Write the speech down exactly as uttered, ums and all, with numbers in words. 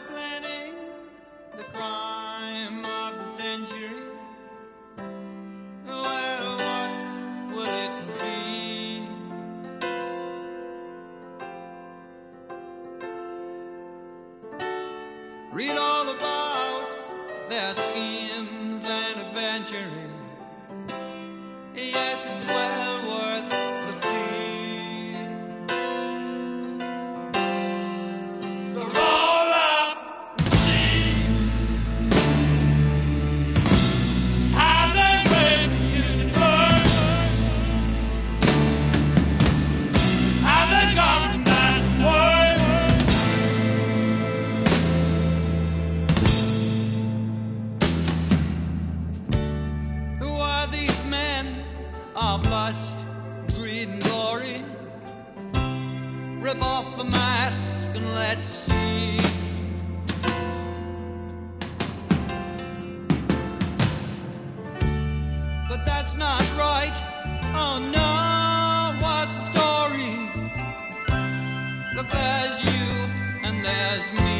planning the crime of the century. Well, what will it be? Read all about their schemes and adventuring. Yes, it's well worth the fee. So roll up steam. How they break the universe. How they govern that world. Who are these men of lust, greed and glory? Rip off the mask and let's see. But that's not right. Oh no, what's the story? Look, there's you and there's me.